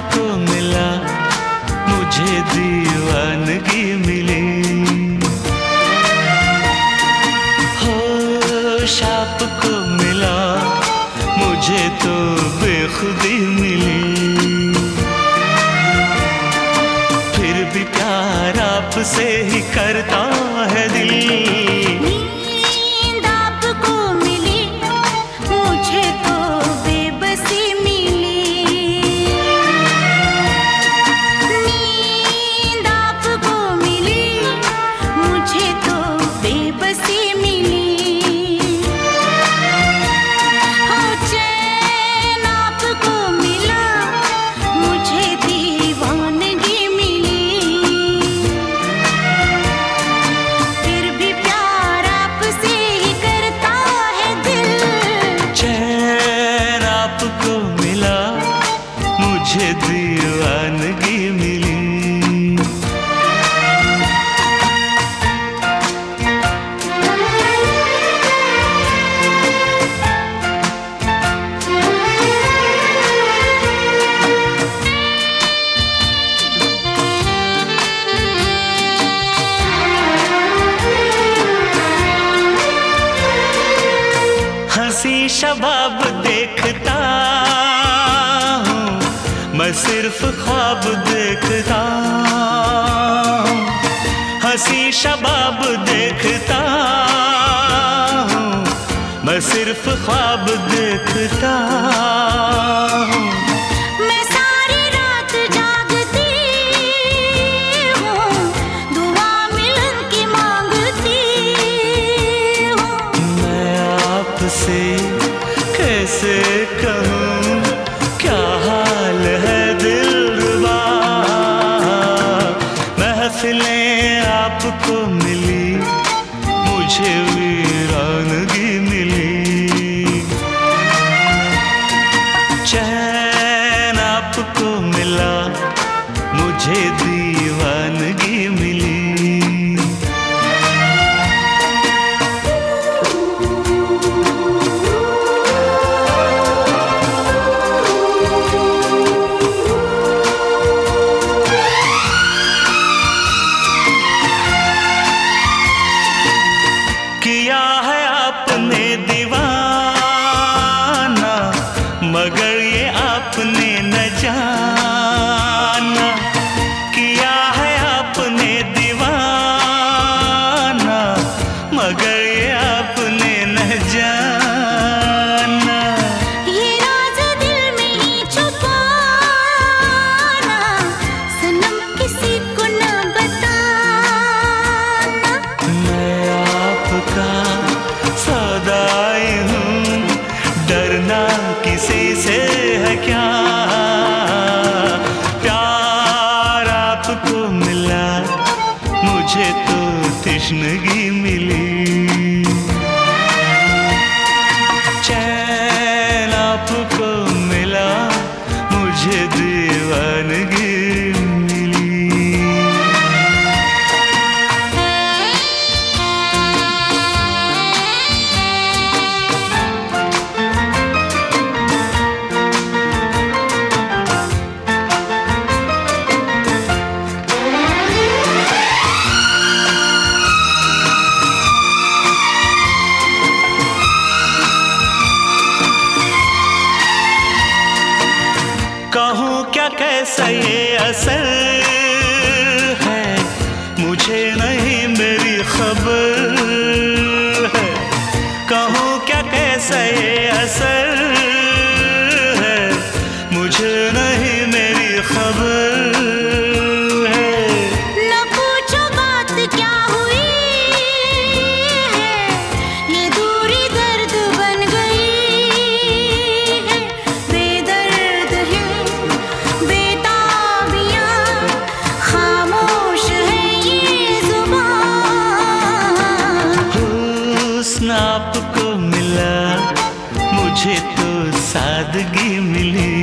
आपको मिला मुझे दीवानगी मिली। होश आपको मिला मुझे तो बेखुदी मिली। फिर भी प्यार आपसे ही करता है दिल। नींद आपको मिली मुझे तो बेबसी मिली। नींद आपको मिली मुझे तो बेबसी मिली। हो चैन आपको मिला मुझे दीवानगी मिली। फिर भी प्यार आपसे ही करता है दिल। चैन आपको मिला मुझे दीवानगी मिली। हंसी शबाब देखता हूँ मैं सिर्फ ख्वाब देखता हूँ। हंसी शबाब देखता हूँ मैं सिर्फ ख्वाब देखता हूँ। मैं सारी रात जागती हूँ दुआ मिलन की मांगती हूँ। मैं आपसे कैसे कहूँ क्या हाल है दिलरुबा। महफिलें आपको मिली मुझे वीरानगी मिली। चैन आपको मिला मुझे दीवानगी मिली। किया है आपने दीवाना मगर ये आपने न जाना। किया है आपने दीवाना मगर ये आपने न जाना। ये राज दिल में ही छुपाना सनम किसी को न बताना। मैं आपका सौदाई हूँ डरना किसी से है क्या। प्यार आपको मिला मुझे तो तृष्णगी मिली। चैन आपको मिला मुझे दीवानगी मिली। कहूँ क्या कैसा ये असर है मुझे नहीं मेरी खबर है। कहूँ क्या कैसा ये असर है मुझे नहीं मेरी खबर है। न पूछो बात क्या हुई है ये दूरी दर्द बन गई है। बेदर्द है बेताबियां खामोश है ये जुबान। हुस्न आपको मिला मुझे तो सादगी मिली।